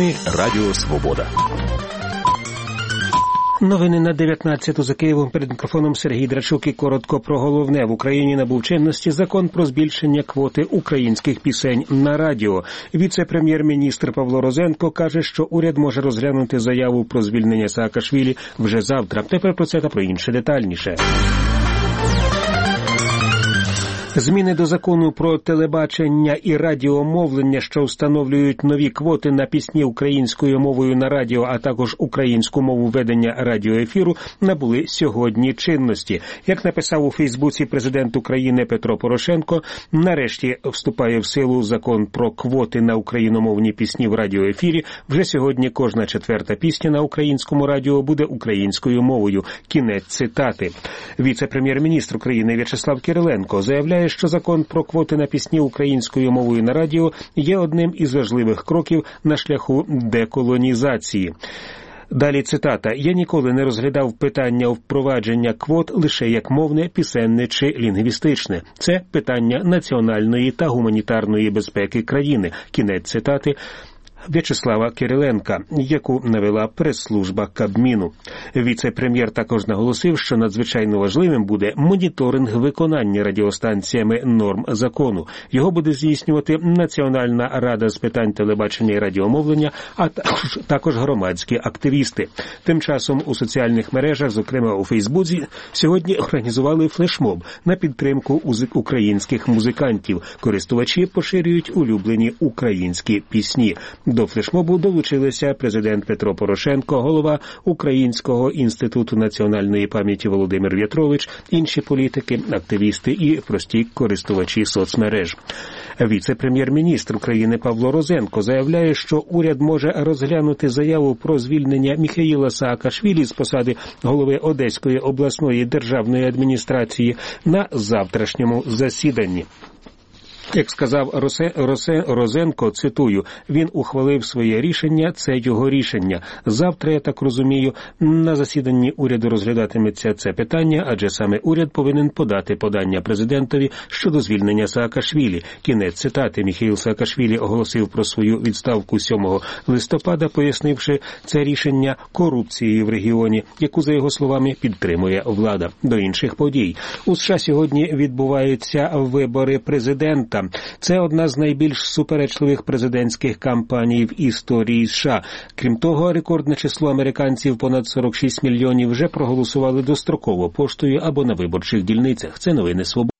Новини Радіо Свобода. Новини на 19-ту за Києвом. Перед мікрофоном Сергій Драчук і коротко про головне. В Україні набув чинності закон про збільшення квоти українських пісень на радіо. Віце-прем'єр-міністр Павло Розенко каже, що уряд може розглянути заяву про звільнення Саакашвілі вже завтра. Тепер про це та про інше детальніше. Зміни до закону про телебачення і радіомовлення, що встановлюють нові квоти на пісні українською мовою на радіо, а також українську мову ведення радіоефіру, набули сьогодні чинності. Як написав у Фейсбуці президент України Петро Порошенко, нарешті вступає в силу закон про квоти на україномовні пісні в радіоефірі. Вже сьогодні кожна четверта пісня на українському радіо буде українською мовою. Кінець цитати. Віце-прем'єр-міністр України В'ячеслав Кириленко заявляє, що закон про квоти на пісні українською мовою на радіо є одним із важливих кроків на шляху деколонізації. Далі цитата. «Я ніколи не розглядав питання впровадження квот лише як мовне, пісенне чи лінгвістичне. Це питання національної та гуманітарної безпеки країни». Кінець цитати В'ячеслава Кириленка, яку навела прес-служба Кабміну. Віце-прем'єр також наголосив, що надзвичайно важливим буде моніторинг виконання радіостанціями норм закону. Його буде здійснювати Національна рада з питань телебачення і радіомовлення, а також громадські активісти. Тим часом у соціальних мережах, зокрема у Фейсбуці, сьогодні організували флешмоб на підтримку українських музикантів. Користувачі поширюють улюблені українські пісні. До флешмобу долучилися президент Петро Порошенко, голова Українського інституту національної пам'яті Володимир В'ятрович, інші політики, активісти і прості користувачі соцмереж. Віце-прем'єр-міністр України Павло Розенко заявляє, що уряд може розглянути заяву про звільнення Міхеїла Саакашвілі з посади голови Одеської обласної державної адміністрації на завтрашньому засіданні. Як сказав Розенко, цитую, «Він ухвалив своє рішення, це його рішення. Завтра, я так розумію, на засіданні уряду розглядатиметься це питання, адже саме уряд повинен подати подання президентові щодо звільнення Саакашвілі». Кінець цитати. Міхеїл Саакашвілі оголосив про свою відставку 7 листопада, пояснивши це рішення корупцією в регіоні, яку, за його словами, підтримує влада. До інших подій. У США сьогодні відбуваються вибори президента. Це одна з найбільш суперечливих президентських кампаній в історії США. Крім того, рекордне число американців, понад 46 мільйонів, вже проголосували достроково поштою або на виборчих дільницях. Це новини «Свободи».